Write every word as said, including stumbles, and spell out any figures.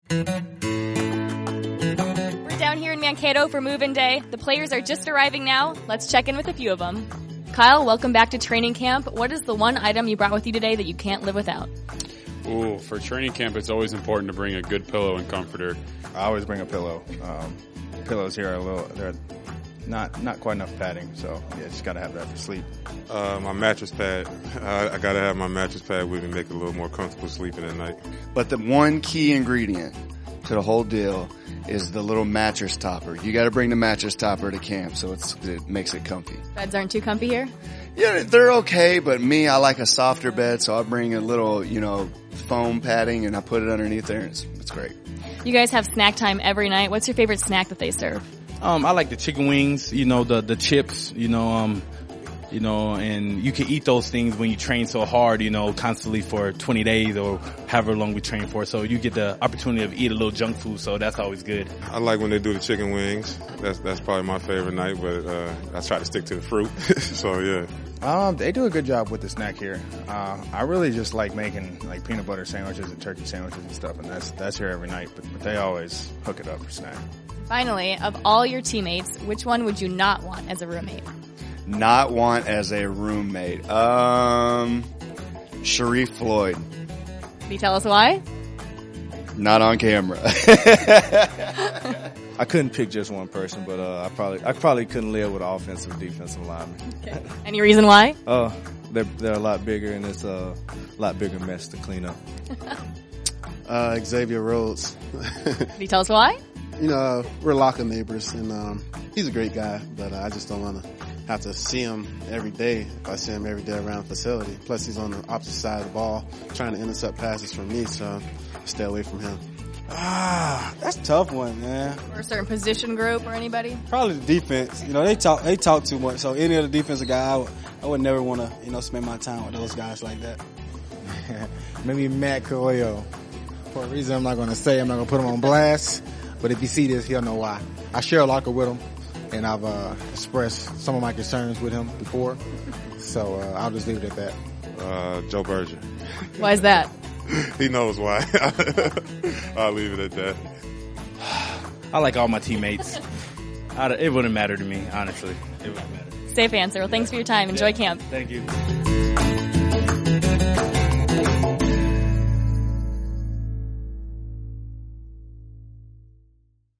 We're down here in Mankato for move-in day. The players are just arriving now. Let's check in with a few of them. Kyle, welcome back to training camp. What is the one item you brought with you today that you can't live without? Ooh, for training camp, it's always important to bring a good pillow and comforter. I always bring a pillow. Um, pillows here are a little, they're not not quite enough padding, so yeah, just gotta have that for sleep. Uh, my mattress pad. I, I gotta have my mattress pad with me, make it a little more comfortable sleeping at night. But the one key ingredient to the whole deal is the little mattress topper. You gotta bring the mattress topper to camp, so it's, it makes it comfy. Beds aren't too comfy here? Yeah, they're okay, but me, I like a softer bed, so I bring a little, you know, foam padding and I put it underneath there, and it's, it's great. You guys have snack time every night. What's your favorite snack that they serve? Um, I like the chicken wings, you know, the, the chips, you know, um, you know, and you can eat those things when you train so hard, you know, constantly for twenty days or however long we train for. So you get the opportunity of eat a little junk food, so that's always good. I like when they do the chicken wings. That's that's probably my favorite night, but uh, I try to stick to the fruit. So yeah. Um, they do a good job with the snack here. Uh, I really just like making like peanut butter sandwiches and turkey sandwiches and stuff, and that's that's here every night. But, but they always hook it up for snack. Finally, of all your teammates, which one would you not want as a roommate? Not want as a roommate. Um, Sharif Floyd. Can you tell us why? Not on camera. I couldn't pick just one person, but uh, I probably I probably couldn't live with an offensive defensive lineman. Okay. Any reason why? Oh, uh, they're they're a lot bigger, and it's a lot bigger mess to clean up. uh, Xavier Rhodes. Can you tell us why? You know, uh, we're locker neighbors, and um, he's a great guy, but uh, I just don't want to have to see him every day if I see him every day around the facility. Plus, he's on the opposite side of the ball, trying to intercept passes from me, so stay away from him. Ah, that's a tough one, man. Or a certain position group or anybody? Probably the defense. You know, they talk they talk too much, so any other defensive guy, I would, I would never want to, you know, spend my time with those guys like that. Maybe Matt Coelho. For a reason I'm not going to say, I'm not going to put him on blast. But if you see this, he'll know why. I share a locker with him, and I've uh, expressed some of my concerns with him before. So uh, I'll just leave it at that. Uh, Joe Berger. Why is that? He knows why. I'll leave it at that. I like all my teammates. I, it wouldn't matter to me, honestly. It wouldn't matter. Safe answer. Well, thanks for your time. Enjoy yeah. camp. Thank you.